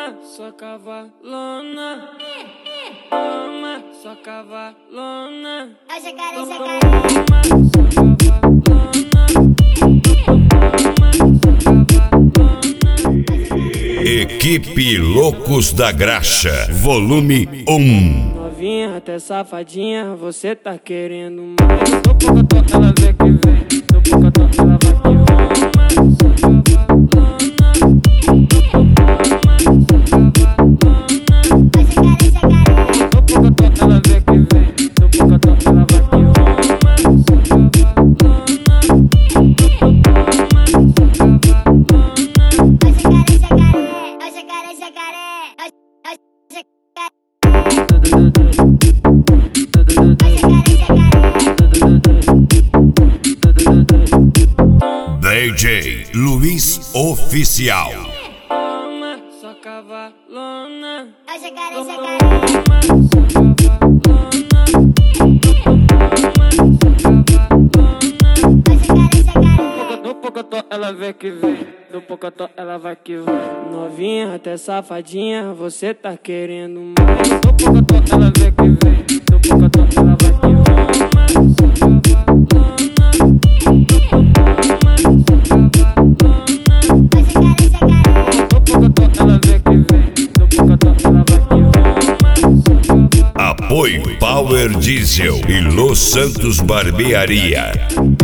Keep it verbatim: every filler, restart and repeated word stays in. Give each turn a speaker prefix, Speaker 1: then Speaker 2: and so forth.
Speaker 1: Toma, sua cavalona. Toma, sua cavalona.
Speaker 2: É o jacaré, jacaré.
Speaker 1: Toma, sua cavalona. Toma, sua cavalona.
Speaker 3: Equipe Loucos da Graxa, volume um.
Speaker 1: Novinha, até safadinha, você tá querendo mais. Tô pouca, ela vem que vem. Tô pouca, ela vai que vai.
Speaker 3: D J Luiz Oficial.
Speaker 1: Toma, sua cavalona.
Speaker 2: É o jacaré, jacaré.
Speaker 1: Toma, sua cavalona. Do pocotó ela vem que vem, do pocotó ela vai que vai. Novinha, até safadinha, você tá querendo mais. Do pocotó ela vem que vem, do pocotó ela vai que vai.
Speaker 3: Apoio Power Diesel e Los Santos Barbearia.